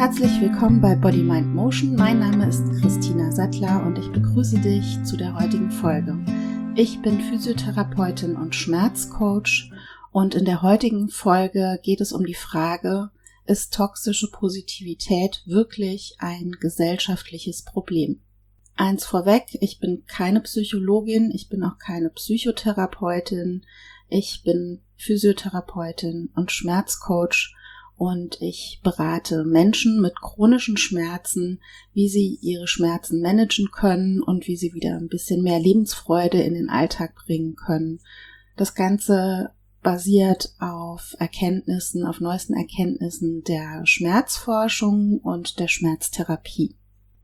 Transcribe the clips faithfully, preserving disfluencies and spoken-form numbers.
Herzlich willkommen bei Body, Mind, Motion. Mein Name ist Christina Sattler und ich begrüße dich zu der heutigen Folge. Ich bin Physiotherapeutin und Schmerzcoach und in der heutigen Folge geht es um die Frage, ist toxische Positivität wirklich ein gesellschaftliches Problem? Eins vorweg, ich bin keine Psychologin, ich bin auch keine Psychotherapeutin, ich bin Physiotherapeutin und Schmerzcoach und ich berate Menschen mit chronischen Schmerzen, wie sie ihre Schmerzen managen können und wie sie wieder ein bisschen mehr Lebensfreude in den Alltag bringen können. Das Ganze basiert auf Erkenntnissen, auf neuesten Erkenntnissen der Schmerzforschung und der Schmerztherapie.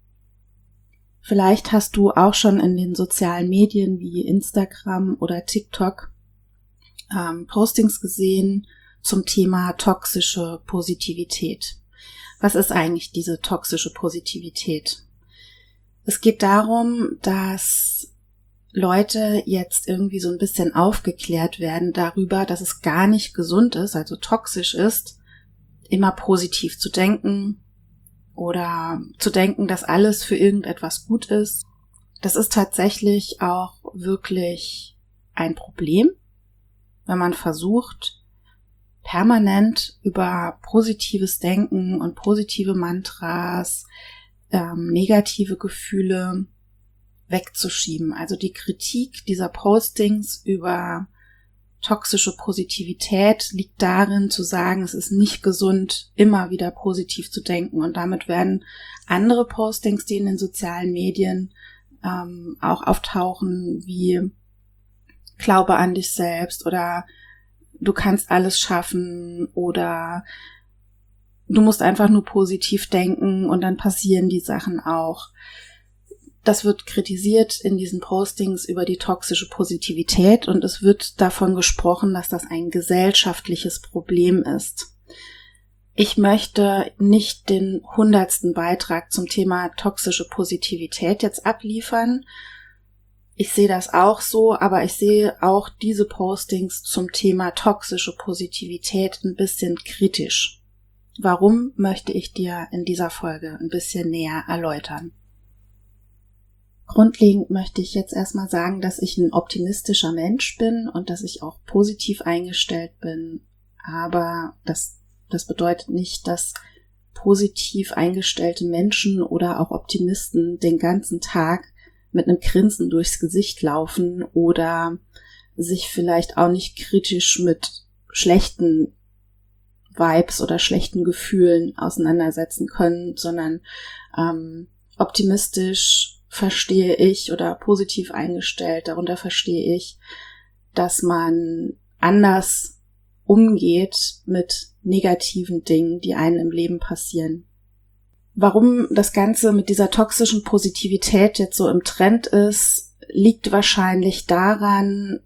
Vielleicht hast du auch schon in den sozialen Medien wie Instagram oder TikTok ähm, Postings gesehen zum Thema toxische Positivität. Was ist eigentlich diese toxische Positivität? Es geht darum, dass Leute jetzt irgendwie so ein bisschen aufgeklärt werden darüber, dass es gar nicht gesund ist, also toxisch ist, immer positiv zu denken oder zu denken, dass alles für irgendetwas gut ist. Das ist tatsächlich auch wirklich ein Problem, wenn man versucht, permanent über positives Denken und positive Mantras, ähm, negative Gefühle wegzuschieben. Also die Kritik dieser Postings über toxische Positivität liegt darin, zu sagen, es ist nicht gesund, immer wieder positiv zu denken. Und damit werden andere Postings, die in den sozialen Medien ähm, auch auftauchen, wie Glaube an dich selbst oder du kannst alles schaffen oder du musst einfach nur positiv denken und dann passieren die Sachen auch. Das wird kritisiert in diesen Postings über die toxische Positivität und es wird davon gesprochen, dass das ein gesellschaftliches Problem ist. Ich möchte nicht den hundertsten Beitrag zum Thema toxische Positivität jetzt abliefern. Ich sehe das auch so, aber ich sehe auch diese Postings zum Thema toxische Positivität ein bisschen kritisch. Warum, möchte ich dir in dieser Folge ein bisschen näher erläutern. Grundlegend möchte ich jetzt erstmal sagen, dass ich ein optimistischer Mensch bin und dass ich auch positiv eingestellt bin, aber das, das bedeutet nicht, dass positiv eingestellte Menschen oder auch Optimisten den ganzen Tag mit einem Grinsen durchs Gesicht laufen oder sich vielleicht auch nicht kritisch mit schlechten Vibes oder schlechten Gefühlen auseinandersetzen können, sondern ähm, optimistisch verstehe ich oder positiv eingestellt, darunter verstehe ich, dass man anders umgeht mit negativen Dingen, die einem im Leben passieren. Warum das Ganze mit dieser toxischen Positivität jetzt so im Trend ist, liegt wahrscheinlich daran,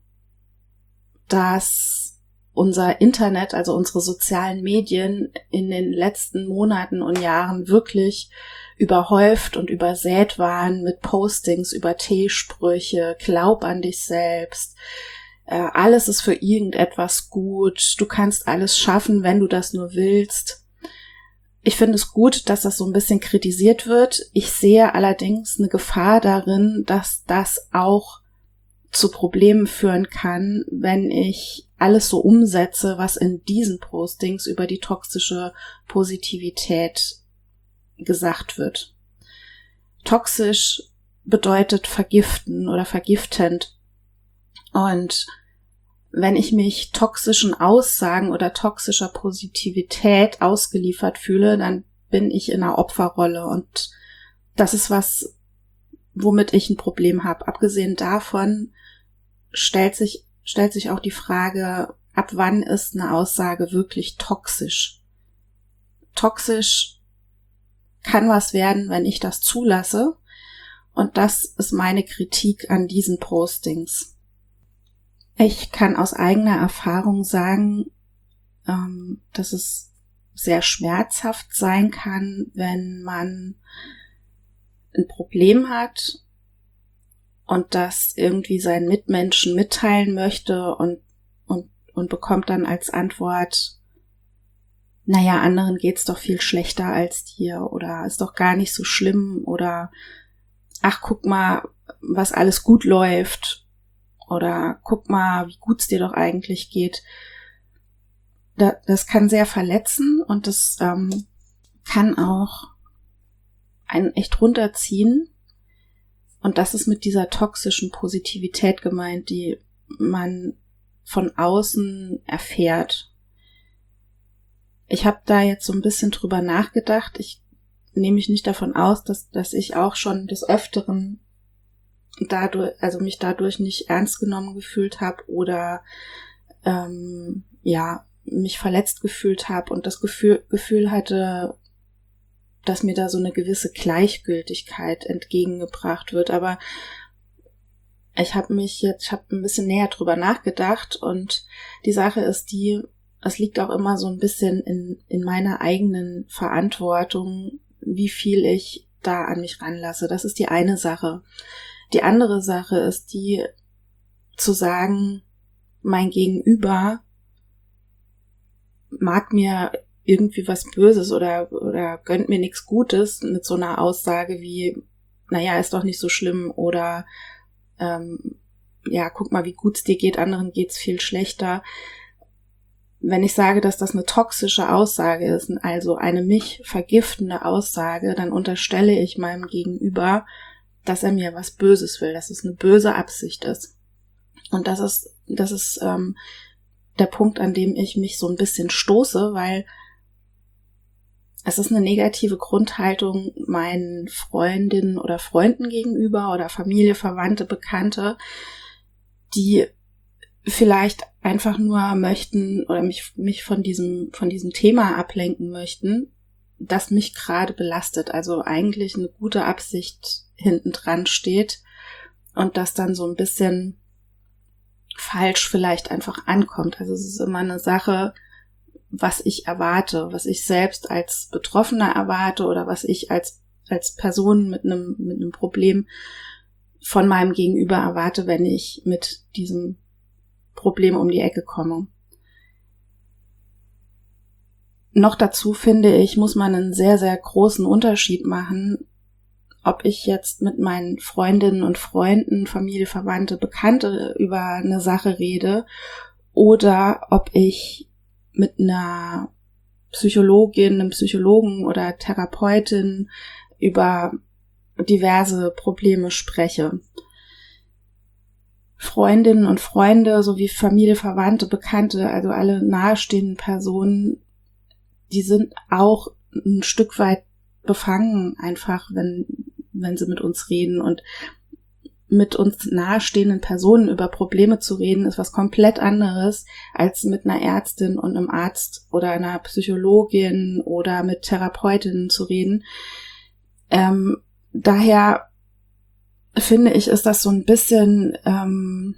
dass unser Internet, also unsere sozialen Medien in den letzten Monaten und Jahren wirklich überhäuft und übersät waren mit Postings über T-Sprüche, glaub an dich selbst, äh, alles ist für irgendetwas gut, du kannst alles schaffen, wenn du das nur willst. Ich finde es gut, dass das so ein bisschen kritisiert wird. Ich sehe allerdings eine Gefahr darin, dass das auch zu Problemen führen kann, wenn ich alles so umsetze, was in diesen Postings über die toxische Positivität gesagt wird. Toxisch bedeutet vergiften oder vergiftend. Und wenn ich mich toxischen Aussagen oder toxischer Positivität ausgeliefert fühle, dann bin ich in einer Opferrolle und das ist was, womit ich ein Problem habe. Abgesehen davon stellt sich, stellt sich auch die Frage, ab wann ist eine Aussage wirklich toxisch? Toxisch kann was werden, wenn ich das zulasse und das ist meine Kritik an diesen Postings. Ich kann aus eigener Erfahrung sagen, ähm, dass es sehr schmerzhaft sein kann, wenn man ein Problem hat und das irgendwie seinen Mitmenschen mitteilen möchte und, und, und bekommt dann als Antwort, naja, anderen geht's doch viel schlechter als dir oder ist doch gar nicht so schlimm oder ach, guck mal, was alles gut läuft oder guck mal, wie gut's dir doch eigentlich geht. Da, das kann sehr verletzen und das ähm, kann auch einen echt runterziehen. Und das ist mit dieser toxischen Positivität gemeint, die man von außen erfährt. Ich habe da jetzt so ein bisschen drüber nachgedacht. Ich nehme mich nicht davon aus, dass, dass ich auch schon des Öfteren dadurch, also mich dadurch nicht ernst genommen gefühlt habe oder ähm, ja, mich verletzt gefühlt habe und das Gefühl, Gefühl hatte, dass mir da so eine gewisse Gleichgültigkeit entgegengebracht wird. Aber ich habe mich jetzt, ich habe ein bisschen näher drüber nachgedacht und die Sache ist die, es liegt auch immer so ein bisschen in, in meiner eigenen Verantwortung, wie viel ich da an mich ranlasse. Das ist die eine Sache. Die andere Sache ist die, zu sagen, mein Gegenüber mag mir irgendwie was Böses oder, oder gönnt mir nichts Gutes mit so einer Aussage wie, naja, ist doch nicht so schlimm oder ähm, ja, guck mal, wie gut es dir geht, anderen geht's viel schlechter. Wenn ich sage, dass das eine toxische Aussage ist, also eine mich vergiftende Aussage, dann unterstelle ich meinem Gegenüber, dass er mir was Böses will, dass es eine böse Absicht ist. Und das ist, das ist ähm, der Punkt, an dem ich mich so ein bisschen stoße, weil es ist eine negative Grundhaltung meinen Freundinnen oder Freunden gegenüber oder Familie, Verwandte, Bekannte, die vielleicht einfach nur möchten oder mich, mich von diesem, von diesem Thema ablenken möchten, das mich gerade belastet. Also eigentlich eine gute Absicht hinten dran steht und das dann so ein bisschen falsch vielleicht einfach ankommt. Also es ist immer eine Sache, was ich erwarte, was ich selbst als Betroffener erwarte oder was ich als als Person mit einem mit einem Problem von meinem Gegenüber erwarte, wenn ich mit diesem Problem um die Ecke komme. Noch dazu finde ich, muss man einen sehr, sehr großen Unterschied machen, ob ich jetzt mit meinen Freundinnen und Freunden, Familie, Verwandte, Bekannte über eine Sache rede oder ob ich mit einer Psychologin, einem Psychologen oder Therapeutin über diverse Probleme spreche. Freundinnen und Freunde sowie Familie, Verwandte, Bekannte, also alle nahestehenden Personen, die sind auch ein Stück weit befangen einfach, wenn, wenn sie mit uns reden und mit uns nahestehenden Personen über Probleme zu reden, ist was komplett anderes, als mit einer Ärztin und einem Arzt oder einer Psychologin oder mit Therapeutinnen zu reden. Ähm, daher finde ich, ist das so ein bisschen, ähm,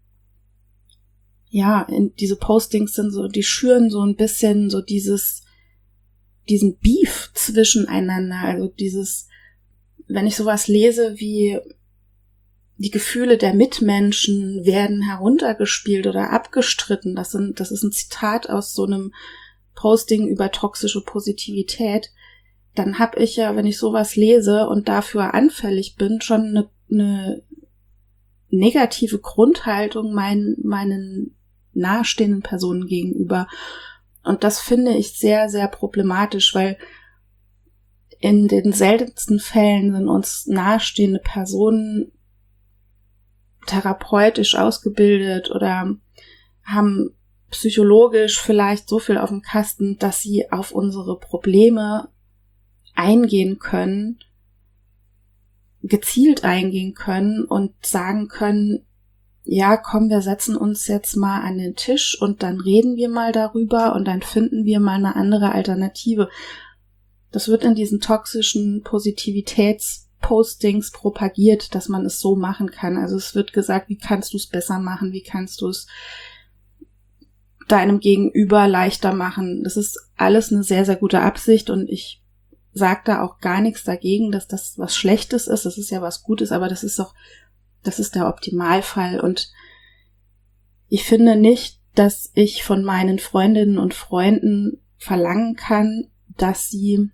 ja, in, diese Postings sind so, die schüren so ein bisschen so dieses, diesen Beef zwischeneinander, also dieses, wenn ich sowas lese wie die Gefühle der Mitmenschen werden heruntergespielt oder abgestritten. Das sind, das ist ein Zitat aus so einem Posting über toxische Positivität. Dann habe ich ja, wenn ich sowas lese und dafür anfällig bin, schon eine, eine negative Grundhaltung meinen, meinen nahestehenden Personen gegenüber. Und das finde ich sehr, sehr problematisch, weil in den seltensten Fällen sind uns nahestehende Personen therapeutisch ausgebildet oder haben psychologisch vielleicht so viel auf dem Kasten, dass sie auf unsere Probleme eingehen können, gezielt eingehen können und sagen können, ja, komm, wir setzen uns jetzt mal an den Tisch und dann reden wir mal darüber und dann finden wir mal eine andere Alternative. Das wird in diesen toxischen Positivitätspostings propagiert, dass man es so machen kann. Also es wird gesagt, wie kannst du es besser machen, wie kannst du es deinem Gegenüber leichter machen. Das ist alles eine sehr, sehr gute Absicht und ich sage da auch gar nichts dagegen, dass das was Schlechtes ist. Das ist ja was Gutes, aber das ist doch, das ist der Optimalfall und ich finde nicht, dass ich von meinen Freundinnen und Freunden verlangen kann, dass sie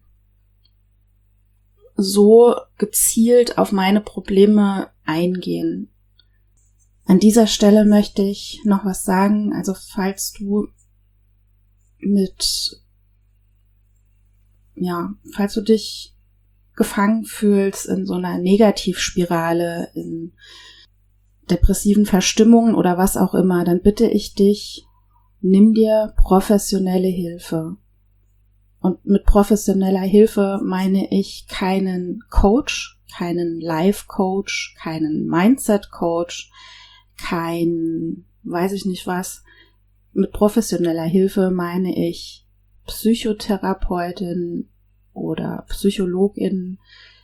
so gezielt auf meine Probleme eingehen. An dieser Stelle möchte ich noch was sagen. Also falls du mit, ja, falls du dich gefangen fühlst in so einer Negativspirale, in depressiven Verstimmungen oder was auch immer, dann bitte ich dich, nimm dir professionelle Hilfe. Und mit professioneller Hilfe meine ich keinen Coach, keinen Life-Coach, keinen Mindset-Coach, kein, weiß ich nicht was. Mit professioneller Hilfe meine ich Psychotherapeutin oder Psychologin.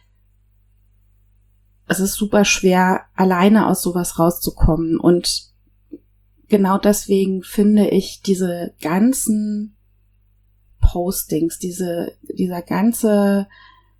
Es ist super schwer, alleine aus sowas rauszukommen. Und genau deswegen finde ich diese ganzen Postings, diese, dieser ganze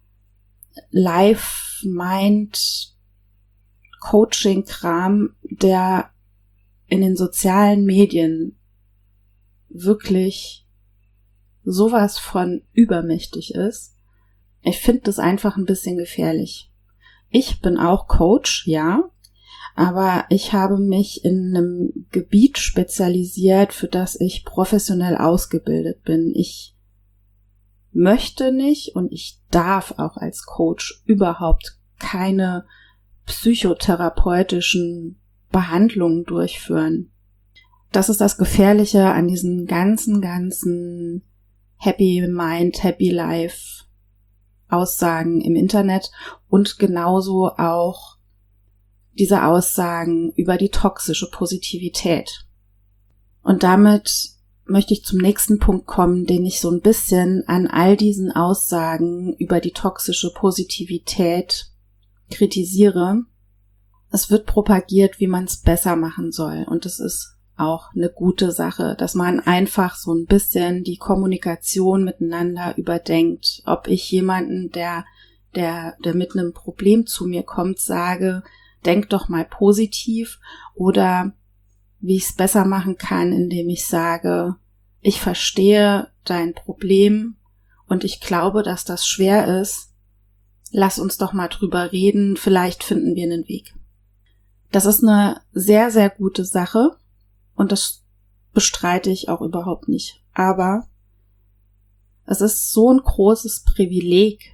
Life-Mind-Coaching-Kram, der in den sozialen Medien wirklich sowas von übermächtig ist. Ich finde das einfach ein bisschen gefährlich. Ich bin auch Coach, ja, aber ich habe mich in einem Gebiet spezialisiert, für das ich professionell ausgebildet bin. Ich möchte nicht und ich darf auch als Coach überhaupt keine psychotherapeutischen Behandlungen durchführen. Das ist das Gefährliche an diesen ganzen, ganzen Happy Mind, Happy Life Aussagen im Internet und genauso auch diese Aussagen über die toxische Positivität. Und damit möchte ich zum nächsten Punkt kommen, den ich so ein bisschen an all diesen Aussagen über die toxische Positivität kritisiere. Es wird propagiert, wie man es besser machen soll. Und es ist auch eine gute Sache, dass man einfach so ein bisschen die Kommunikation miteinander überdenkt. Ob ich jemanden, der, der, der mit einem Problem zu mir kommt, sage, denk doch mal positiv, oder wie ich es besser machen kann, indem ich sage, ich verstehe dein Problem und ich glaube, dass das schwer ist. Lass uns doch mal drüber reden, vielleicht finden wir einen Weg. Das ist eine sehr, sehr gute Sache und das bestreite ich auch überhaupt nicht. Aber es ist so ein großes Privileg,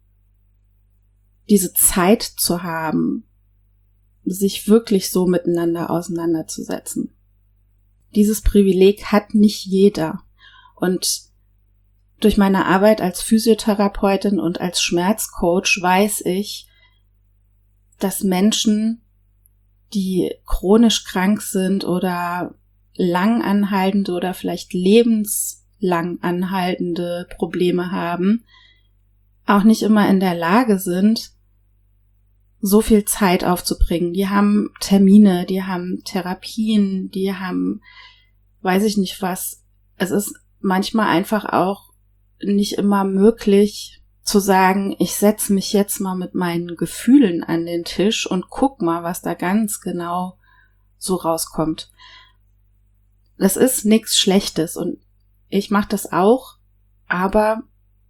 diese Zeit zu haben, sich wirklich so miteinander auseinanderzusetzen. Dieses Privileg hat nicht jeder. Und durch meine Arbeit als Physiotherapeutin und als Schmerzcoach weiß ich, dass Menschen, die chronisch krank sind oder lang anhaltende oder vielleicht lebenslang anhaltende Probleme haben, auch nicht immer in der Lage sind, so viel Zeit aufzubringen. Die haben Termine, die haben Therapien, die haben, weiß ich nicht was. Es ist manchmal einfach auch nicht immer möglich zu sagen, ich setze mich jetzt mal mit meinen Gefühlen an den Tisch und guck mal, was da ganz genau so rauskommt. Das ist nichts Schlechtes und ich mache das auch, aber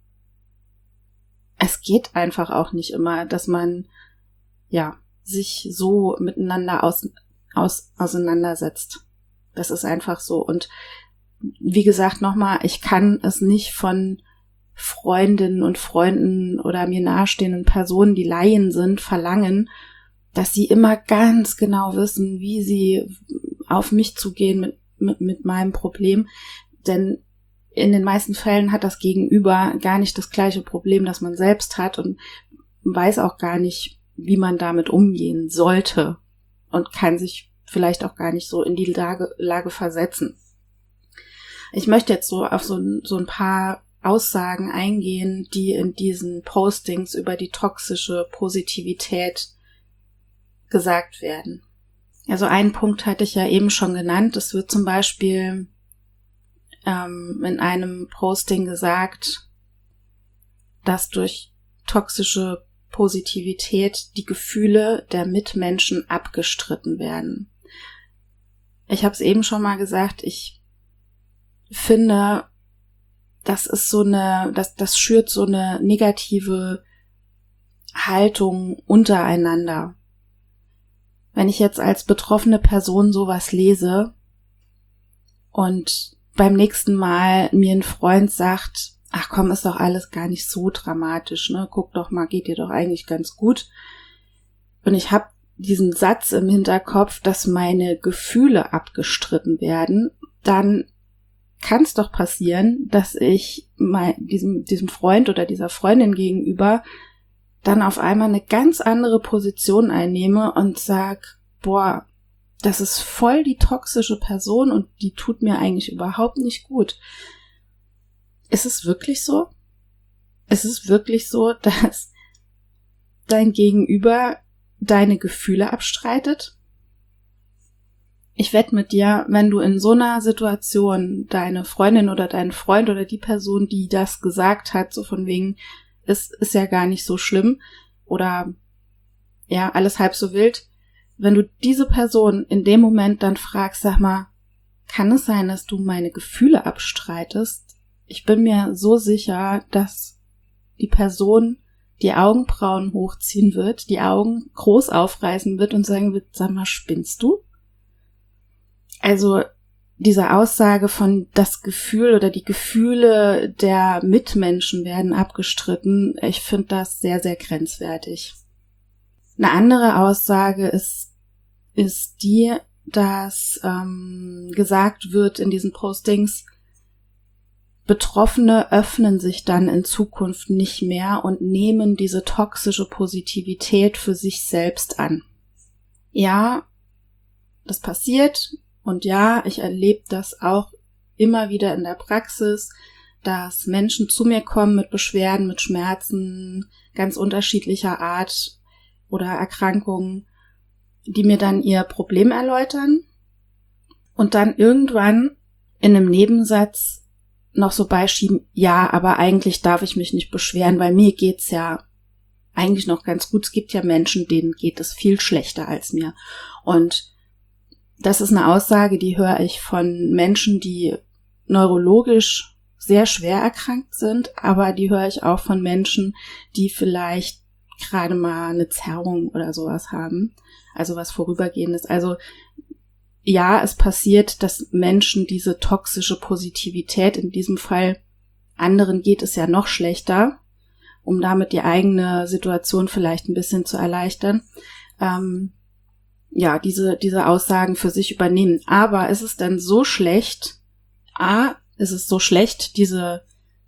es geht einfach auch nicht immer, dass man ja, sich so miteinander aus, aus, auseinandersetzt. Das ist einfach so. Und wie gesagt, nochmal, ich kann es nicht von Freundinnen und Freunden oder mir nahestehenden Personen, die Laien sind, verlangen, dass sie immer ganz genau wissen, wie sie auf mich zugehen mit, mit, mit meinem Problem. Denn in den meisten Fällen hat das Gegenüber gar nicht das gleiche Problem, das man selbst hat und weiß auch gar nicht, wie man damit umgehen sollte und kann sich vielleicht auch gar nicht so in die Lage, Lage versetzen. Ich möchte jetzt so auf so, so ein paar Aussagen eingehen, die in diesen Postings über die toxische Positivität gesagt werden. Also einen Punkt hatte ich ja eben schon genannt. Es wird zum Beispiel ähm, in einem Posting gesagt, dass durch toxische Positivität die Gefühle der Mitmenschen abgestritten werden. Ich habe es eben schon mal gesagt, ich finde, das ist so eine, das, das schürt so eine negative Haltung untereinander. Wenn ich jetzt als betroffene Person sowas lese und beim nächsten Mal mir ein Freund sagt, ach komm, ist doch alles gar nicht so dramatisch, ne? Guck doch mal, geht dir doch eigentlich ganz gut. Und ich habe diesen Satz im Hinterkopf, dass meine Gefühle abgestritten werden, dann kann es doch passieren, dass ich mal diesem, diesem Freund oder dieser Freundin gegenüber dann auf einmal eine ganz andere Position einnehme und sag, boah, das ist voll die toxische Person und die tut mir eigentlich überhaupt nicht gut. Ist es wirklich so? Ist es wirklich so, dass dein Gegenüber deine Gefühle abstreitet? Ich wette mit dir, wenn du in so einer Situation deine Freundin oder deinen Freund oder die Person, die das gesagt hat, so von wegen, es ist ja gar nicht so schlimm oder ja, alles halb so wild, wenn du diese Person in dem Moment dann fragst, sag mal, kann es sein, dass du meine Gefühle abstreitest? Ich bin mir so sicher, dass die Person die Augenbrauen hochziehen wird, die Augen groß aufreißen wird und sagen wird, sag mal, spinnst du? Also diese Aussage von das Gefühl oder die Gefühle der Mitmenschen werden abgestritten, ich finde das sehr, sehr grenzwertig. Eine andere Aussage ist, ist die, dass ähm, gesagt wird in diesen Postings, Betroffene öffnen sich dann in Zukunft nicht mehr und nehmen diese toxische Positivität für sich selbst an. Ja, das passiert und ja, ich erlebe das auch immer wieder in der Praxis, dass Menschen zu mir kommen mit Beschwerden, mit Schmerzen ganz unterschiedlicher Art oder Erkrankungen, die mir dann ihr Problem erläutern und dann irgendwann in einem Nebensatz noch so beischieben, ja, aber eigentlich darf ich mich nicht beschweren, weil mir geht's ja eigentlich noch ganz gut. Es gibt ja Menschen, denen geht es viel schlechter als mir. Und das ist eine Aussage, die höre ich von Menschen, die neurologisch sehr schwer erkrankt sind, aber die höre ich auch von Menschen, die vielleicht gerade mal eine Zerrung oder sowas haben, also was Vorübergehendes. Also ja, es passiert, dass Menschen diese toxische Positivität, in diesem Fall anderen geht es ja noch schlechter, um damit die eigene Situation vielleicht ein bisschen zu erleichtern, ähm, ja, diese, diese Aussagen für sich übernehmen. Aber ist es denn so schlecht, A, ist es so schlecht, diese,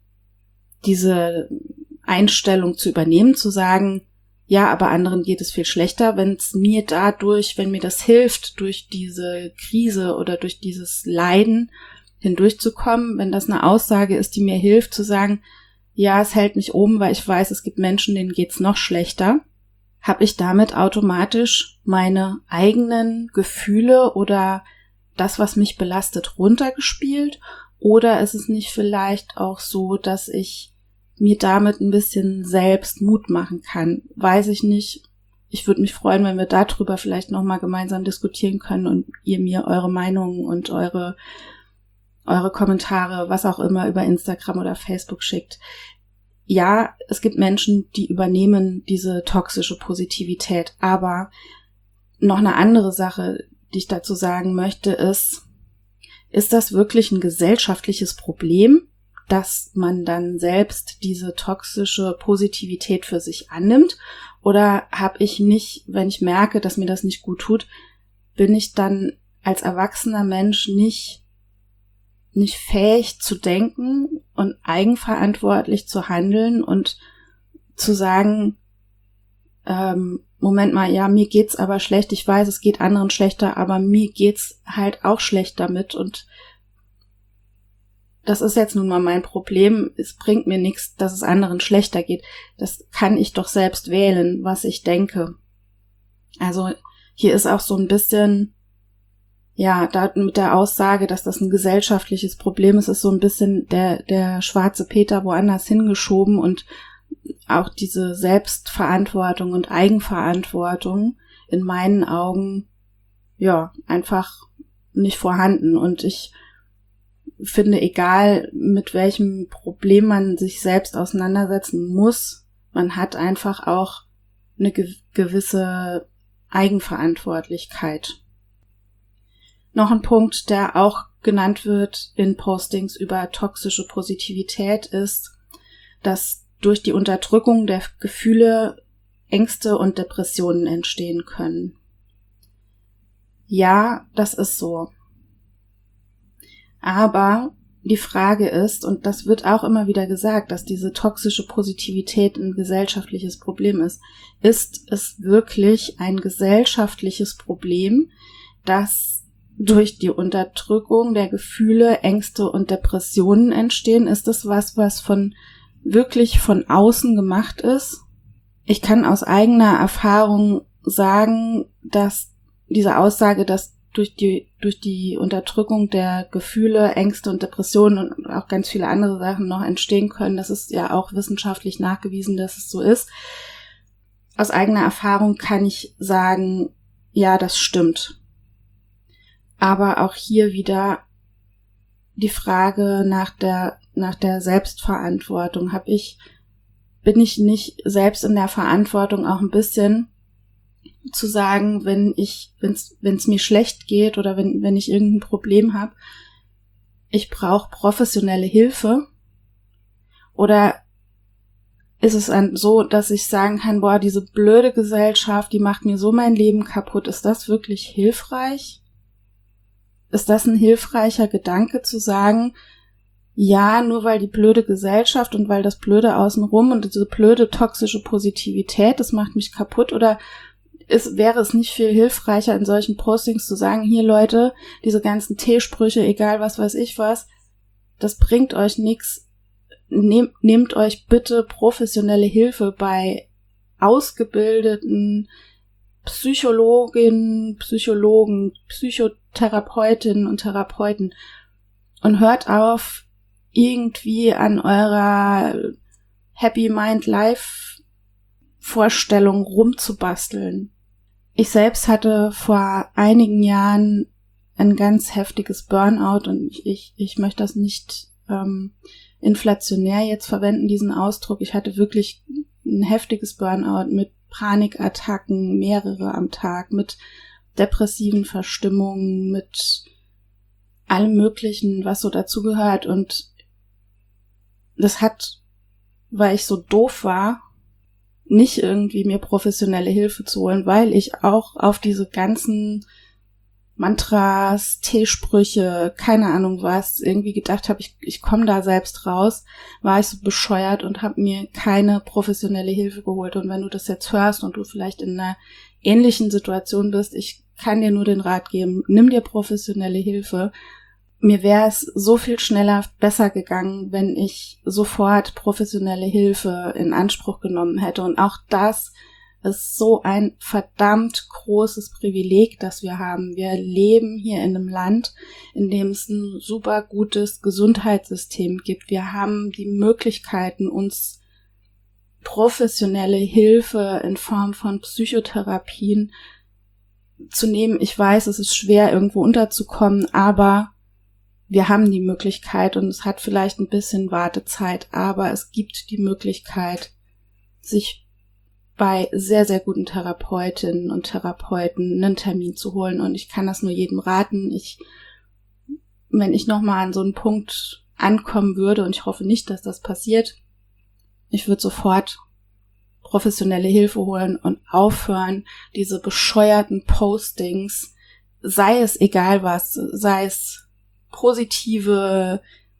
diese Einstellung zu übernehmen, zu sagen, ja, aber anderen geht es viel schlechter, wenn es mir dadurch, wenn mir das hilft, durch diese Krise oder durch dieses Leiden hindurchzukommen, wenn das eine Aussage ist, die mir hilft, zu sagen, ja, es hält mich oben, weil ich weiß, es gibt Menschen, denen geht's noch schlechter, habe ich damit automatisch meine eigenen Gefühle oder das, was mich belastet, runtergespielt? Oder ist es nicht vielleicht auch so, dass ich mir damit ein bisschen selbst Mut machen kann? Weiß ich nicht. Ich würde mich freuen, wenn wir darüber vielleicht nochmal gemeinsam diskutieren können und ihr mir eure Meinungen und eure, eure Kommentare, was auch immer, über Instagram oder Facebook schickt. Ja, es gibt Menschen, die übernehmen diese toxische Positivität, aber noch eine andere Sache, die ich dazu sagen möchte, ist, ist das wirklich ein gesellschaftliches Problem, dass man dann selbst diese toxische Positivität für sich annimmt? Oder habe ich nicht, wenn ich merke, dass mir das nicht gut tut, bin ich dann als erwachsener Mensch nicht nicht fähig zu denken und eigenverantwortlich zu handeln und zu sagen, ähm, Moment mal, ja, mir geht's aber schlecht, ich weiß, es geht anderen schlechter, aber mir geht's halt auch schlecht damit und das ist jetzt nun mal mein Problem, es bringt mir nichts, dass es anderen schlechter geht. Das kann ich doch selbst wählen, was ich denke. Also hier ist auch so ein bisschen, ja, da mit der Aussage, dass das ein gesellschaftliches Problem ist, ist so ein bisschen der, der schwarze Peter woanders hingeschoben und auch diese Selbstverantwortung und Eigenverantwortung in meinen Augen, ja, einfach nicht vorhanden. Und ich finde, egal mit welchem Problem man sich selbst auseinandersetzen muss, man hat einfach auch eine ge- gewisse Eigenverantwortlichkeit. Noch ein Punkt, der auch genannt wird in Postings über toxische Positivität, ist, dass durch die Unterdrückung der Gefühle Ängste und Depressionen entstehen können. Ja, das ist so. Aber die Frage ist, und das wird auch immer wieder gesagt, dass diese toxische Positivität ein gesellschaftliches Problem ist. Ist es wirklich ein gesellschaftliches Problem, dass durch die Unterdrückung der Gefühle Ängste und Depressionen entstehen? Ist das was, was von wirklich von außen gemacht ist? Ich kann aus eigener Erfahrung sagen, dass diese Aussage, dass durch die durch die Unterdrückung der Gefühle, Ängste und Depressionen und auch ganz viele andere Sachen noch entstehen können, das ist ja auch wissenschaftlich nachgewiesen, dass es so ist. Aus eigener Erfahrung kann ich sagen, ja, das stimmt. Aber auch hier wieder die Frage nach der nach der Selbstverantwortung. Hab ich bin ich nicht selbst in der Verantwortung, auch ein bisschen zu sagen, wenn ich, wenn es wenn es mir schlecht geht oder wenn wenn ich irgendein Problem habe, ich brauche professionelle Hilfe? Oder ist es dann so, dass ich sagen kann, boah, diese blöde Gesellschaft, die macht mir so mein Leben kaputt. Ist das wirklich hilfreich? Ist das ein hilfreicher Gedanke zu sagen, ja, nur weil die blöde Gesellschaft und weil das Blöde außenrum und diese blöde toxische Positivität, das macht mich kaputt? Oder ist, wäre es nicht viel hilfreicher, in solchen Postings zu sagen, hier Leute, diese ganzen T-Sprüche, egal was weiß ich was, das bringt euch nichts. Nehm, nehmt euch bitte professionelle Hilfe bei ausgebildeten Psychologinnen, Psychologen, Psychotherapeutinnen und Therapeuten und hört auf, irgendwie an eurer Happy Mind Life Vorstellung rumzubasteln. Ich selbst hatte vor einigen Jahren ein ganz heftiges Burnout und ich, ich, ich möchte das nicht ähm, inflationär jetzt verwenden, diesen Ausdruck. Ich hatte wirklich ein heftiges Burnout mit Panikattacken, mehrere am Tag, mit depressiven Verstimmungen, mit allem Möglichen, was so dazugehört. Und das hat, weil ich so doof war, nicht irgendwie mir professionelle Hilfe zu holen, weil ich auch auf diese ganzen Mantras, T-Sprüche, keine Ahnung was, irgendwie gedacht habe, ich, ich komme da selbst raus, war ich so bescheuert und habe mir keine professionelle Hilfe geholt. Und wenn du das jetzt hörst und du vielleicht in einer ähnlichen Situation bist, ich kann dir nur den Rat geben, nimm dir professionelle Hilfe. Mir wäre es so viel schneller besser gegangen, wenn ich sofort professionelle Hilfe in Anspruch genommen hätte. Und auch das ist so ein verdammt großes Privileg, das wir haben. Wir leben hier in einem Land, in dem es ein super gutes Gesundheitssystem gibt. Wir haben die Möglichkeiten, uns professionelle Hilfe in Form von Psychotherapien zu nehmen. Ich weiß, es ist schwer, irgendwo unterzukommen, aber wir haben die Möglichkeit und es hat vielleicht ein bisschen Wartezeit, aber es gibt die Möglichkeit, sich bei sehr, sehr guten Therapeutinnen und Therapeuten einen Termin zu holen. Und ich kann das nur jedem raten. Ich, wenn ich nochmal an so einen Punkt ankommen würde, und ich hoffe nicht, dass das passiert, ich würde sofort professionelle Hilfe holen und aufhören, diese bescheuerten Postings, sei es egal was, sei es positive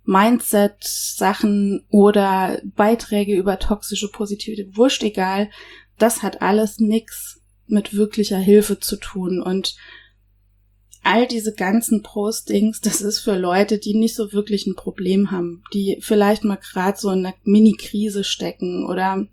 Mindset-Sachen oder Beiträge über toxische Positivität, wurscht egal, das hat alles nix mit wirklicher Hilfe zu tun. Und all diese ganzen Postings, das ist für Leute, die nicht so wirklich ein Problem haben, die vielleicht mal gerade so in einer Mini-Krise stecken oder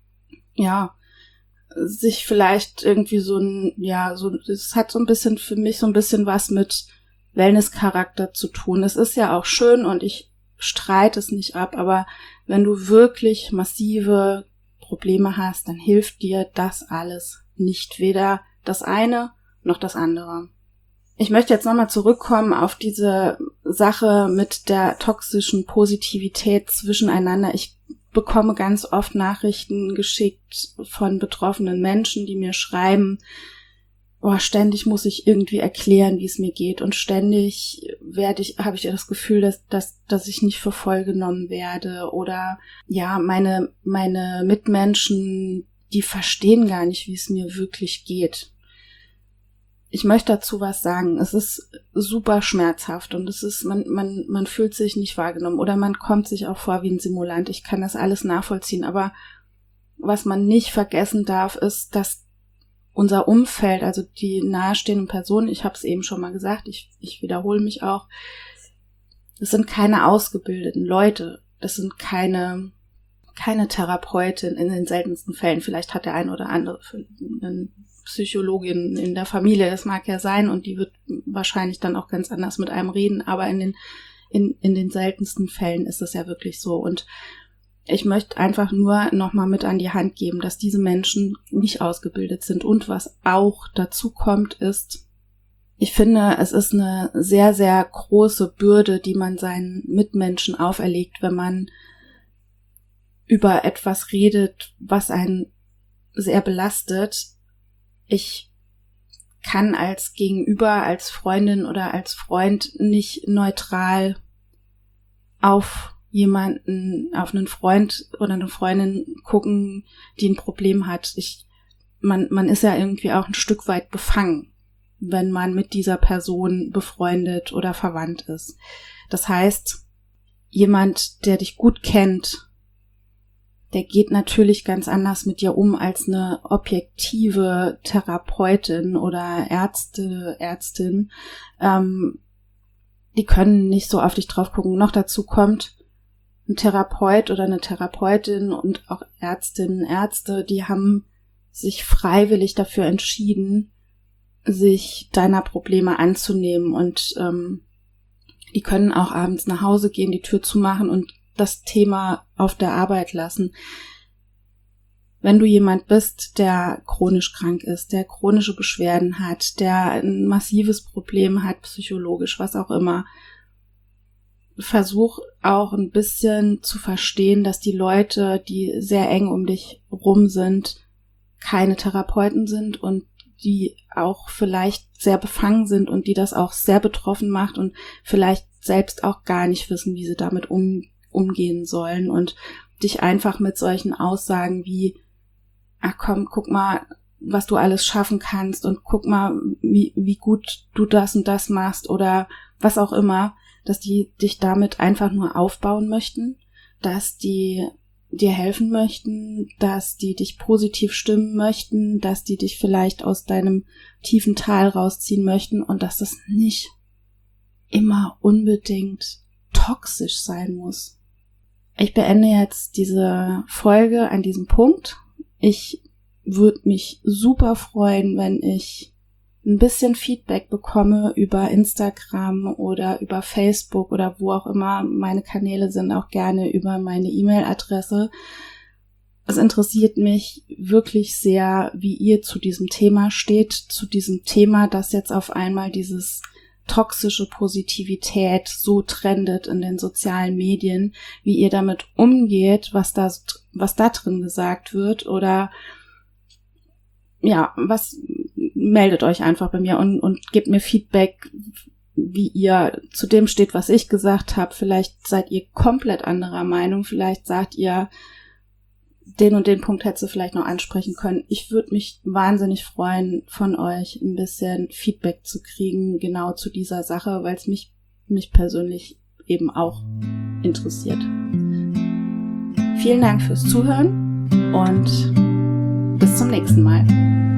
ja, sich vielleicht irgendwie so ein, ja, so, es hat so ein bisschen für mich so ein bisschen was mit Wellness-Charakter zu tun. Es ist ja auch schön und ich streite es nicht ab, aber wenn du wirklich massive Probleme hast, dann hilft dir das alles nicht. Weder das eine noch das andere. Ich möchte jetzt nochmal zurückkommen auf diese Sache mit der toxischen Positivität zwischeneinander. Ich bekomme ganz oft Nachrichten geschickt von betroffenen Menschen, die mir schreiben, oh, ständig muss ich irgendwie erklären, wie es mir geht, und ständig werde ich, habe ich das Gefühl, dass, dass, dass ich nicht für voll genommen werde, oder ja, meine, meine Mitmenschen, die verstehen gar nicht, wie es mir wirklich geht. Ich möchte dazu was sagen. Es ist super schmerzhaft und es ist, man, man, man fühlt sich nicht wahrgenommen oder man kommt sich auch vor wie ein Simulant. Ich kann das alles nachvollziehen, aber was man nicht vergessen darf, ist, dass unser Umfeld, also die nahestehenden Personen, ich habe es eben schon mal gesagt, ich, ich wiederhole mich auch, das sind keine ausgebildeten Leute, das sind keine, keine Therapeutin in den seltensten Fällen. Vielleicht hat der ein oder andere eine Psychologin in der Familie, das mag ja sein, und die wird wahrscheinlich dann auch ganz anders mit einem reden, aber in den, in, in den seltensten Fällen ist es ja wirklich so. Und ich möchte einfach nur nochmal mit an die Hand geben, dass diese Menschen nicht ausgebildet sind. Und was auch dazu kommt, ist, ich finde, es ist eine sehr, sehr große Bürde, die man seinen Mitmenschen auferlegt, wenn man über etwas redet, was einen sehr belastet. Ich kann als Gegenüber, als Freundin oder als Freund nicht neutral auf jemanden, auf einen Freund oder eine Freundin gucken, die ein Problem hat. Ich, man, man ist ja irgendwie auch ein Stück weit befangen, wenn man mit dieser Person befreundet oder verwandt ist. Das heißt, jemand, der dich gut kennt, der geht natürlich ganz anders mit dir um als eine objektive Therapeutin oder Ärzte, Ärztin. Ähm, die können nicht so auf dich drauf gucken. Noch dazu kommt, ein Therapeut oder eine Therapeutin und auch Ärztinnen, Ärzte, die haben sich freiwillig dafür entschieden, sich deiner Probleme anzunehmen, und ähm, die können auch abends nach Hause gehen, die Tür zumachen und das Thema auf der Arbeit lassen. Wenn du jemand bist, der chronisch krank ist, der chronische Beschwerden hat, der ein massives Problem hat, psychologisch, was auch immer, versuch auch ein bisschen zu verstehen, dass die Leute, die sehr eng um dich rum sind, keine Therapeuten sind und die auch vielleicht sehr befangen sind und die das auch sehr betroffen macht und vielleicht selbst auch gar nicht wissen, wie sie damit um, umgehen sollen, und dich einfach mit solchen Aussagen wie, ach komm, guck mal, was du alles schaffen kannst und guck mal, wie, wie gut du das und das machst oder was auch immer, dass die dich damit einfach nur aufbauen möchten, dass die dir helfen möchten, dass die dich positiv stimmen möchten, dass die dich vielleicht aus deinem tiefen Tal rausziehen möchten und dass das nicht immer unbedingt toxisch sein muss. Ich beende jetzt diese Folge an diesem Punkt. Ich würde mich super freuen, wenn ich ein bisschen Feedback bekomme über Instagram oder über Facebook oder wo auch immer. Meine Kanäle sind auch gerne über meine E-Mail-Adresse. Es interessiert mich wirklich sehr, wie ihr zu diesem Thema steht, zu diesem Thema, dass jetzt auf einmal dieses toxische Positivität so trendet in den sozialen Medien, wie ihr damit umgeht, was da, was da drin gesagt wird, oder ja, was, meldet euch einfach bei mir und, und gebt mir Feedback, wie ihr zu dem steht, was ich gesagt habe. Vielleicht seid ihr komplett anderer Meinung, vielleicht sagt ihr, den und den Punkt hättest du vielleicht noch ansprechen können. Ich würde mich wahnsinnig freuen, von euch ein bisschen Feedback zu kriegen, genau zu dieser Sache, weil es mich, mich persönlich eben auch interessiert. Vielen Dank fürs Zuhören und bis zum nächsten Mal.